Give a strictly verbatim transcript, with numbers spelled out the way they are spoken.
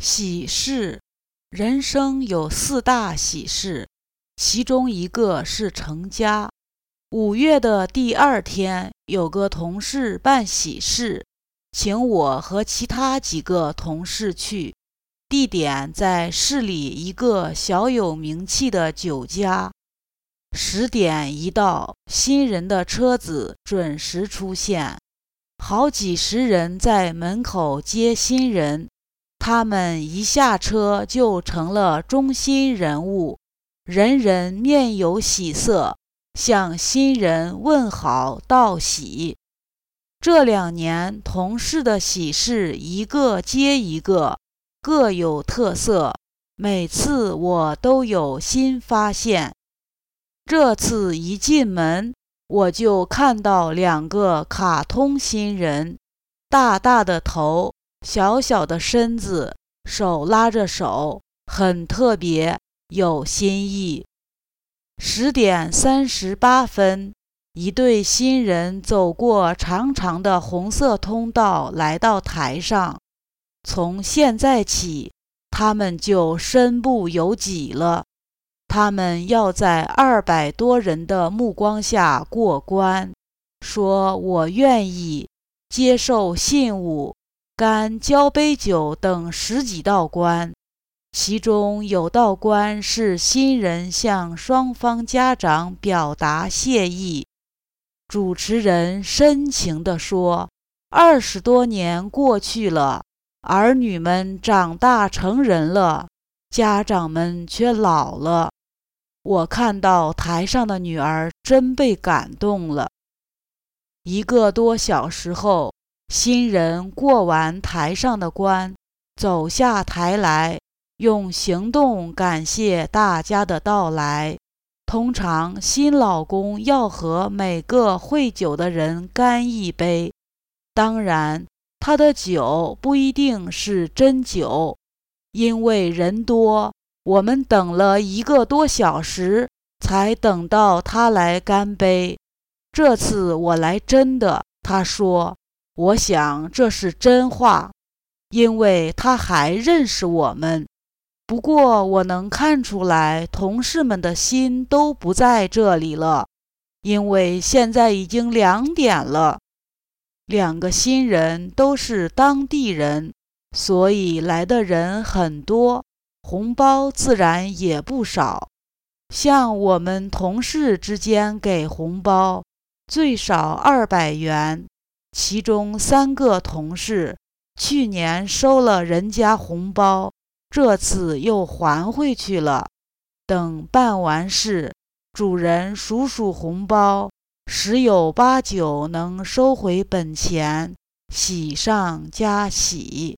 喜事，人生有四大喜事，其中一个是成家。五月的第二天，有个同事办喜事，请我和其他几个同事去，地点在市里一个小有名气的酒家。十点一到，新人的车子准时出现，好几十人在门口接新人。他们一下车就成了中心人物，人人面有喜色，向新人问好道喜。这两年同事的喜事一个接一个，各有特色，每次我都有新发现。这次一进门，我就看到两个卡通新人，大大的头，小小的身子，手拉着手，很特别，有新意。十点三十八分，一对新人走过长长的红色通道，来到台上。从现在起，他们就身不由己了。他们要在二百多人的目光下过关，说我愿意接受信物，干交杯酒等十几道关，其中有道关是新人向双方家长表达谢意。主持人深情地说，二十多年过去了，儿女们长大成人了，家长们却老了。我看到台上的女儿真被感动了。一个多小时后，新人过完台上的关，走下台来，用行动感谢大家的到来。通常新老公要和每个会酒的人干一杯，当然他的酒不一定是真酒，因为人多，我们等了一个多小时才等到他来干杯。这次我来真的，他说，我想这是真话，因为他还认识我们。不过我能看出来，同事们的心都不在这里了，因为现在已经两点了。两个新人都是当地人，所以来的人很多，红包自然也不少。像我们同事之间给红包，最少二百元，其中三个同事去年收了人家红包，这次又还回去了。等办完事，主人数数红包，十有八九能收回本钱，喜上加喜。